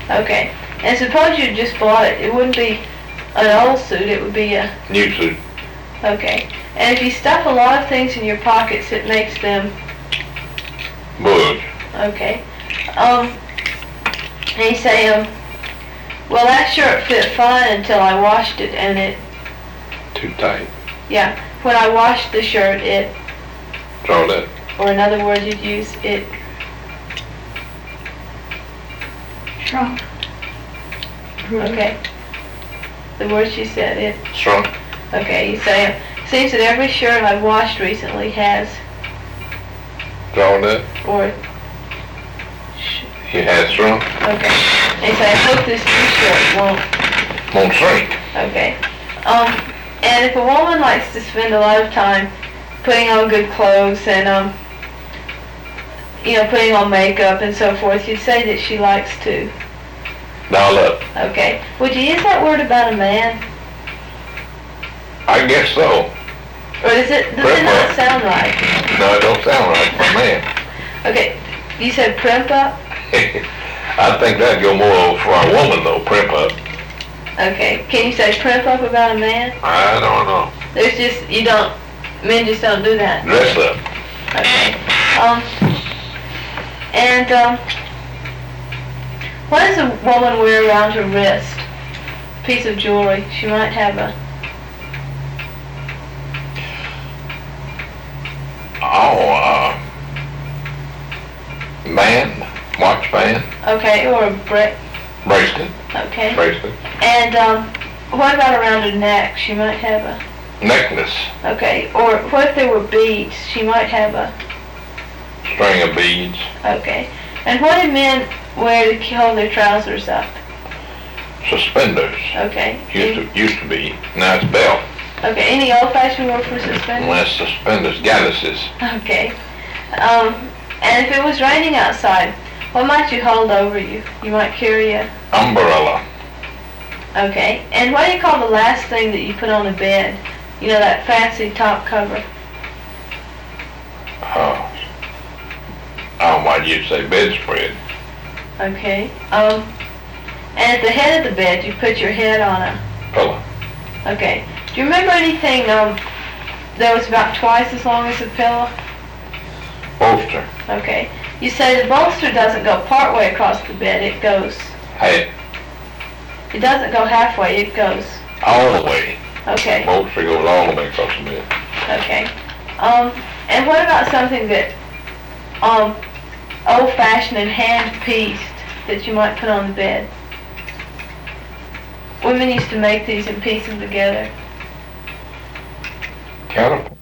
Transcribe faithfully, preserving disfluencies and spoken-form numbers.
Okay. And suppose you just bought it, it wouldn't be an old suit, it would be a... New suit. Okay. And if you stuff a lot of things in your pockets, it makes them... Bulge. Okay. Um, and you say, um, well, that shirt fit fine until I washed it, and it... Too tight. Yeah. When I washed the shirt, it... Draw that. Or in other words, you'd use it... Shrunk. Okay. The word she said, it... Shrunk. Okay, you say, it seems that every shirt I've washed recently has... Draw that. Or... It has shrunk. Okay. And you say, I hope this new shirt won't... Won't shrink. Okay. Um, and if a woman likes to spend a lot of time putting on good clothes and, um, you know, putting on makeup and so forth, you'd say that she likes to... Doll up. Okay. Would you use that word about a man? I guess so. Or does it, does it not sound right? No, it don't sound right for a man. Okay. You said primp up? I think that'd go more for a woman though, primp up. Okay. Can you say primp up about a man? I don't know. There's just, you don't, men just don't do that. Dress up. Okay. Um, and, um, what does a woman wear around her wrist? Piece of jewelry. She might have a... Oh, uh, band, watch band, Okay, or a bra- bracelet, Okay. bracelet, And, um, what about around her neck? She might have a... necklace, Okay. Or what if there were beads? She might have a... string of beads, Okay. And what do men wear to hold their trousers up? suspenders. Okay. Used to, used to be. Now it's belt. Okay. Any old-fashioned word for suspenders? Unless suspenders, galluses. Okay. Um, and if it was raining outside, what might you hold over you? You might carry a... Umbrella. Okay. And what do you call the last thing that you put on the bed? You know, that fancy top cover. Oh. Oh, why do you say bedspread? Okay. Um, and at the head of the bed, you put your head on a... Pillow. Okay. Do you remember anything, um, that was about twice as long as a pillow? Bolster. Okay. You say the bolster doesn't go part way across the bed, it goes... Hat. It doesn't go halfway, it goes... All the way. Okay. Bolster goes all the way across the bed. Okay. Um, and what about something that, um, old-fashioned and hand-pieced that you might put on the bed? Women used to make these and piece them together. Counterpart.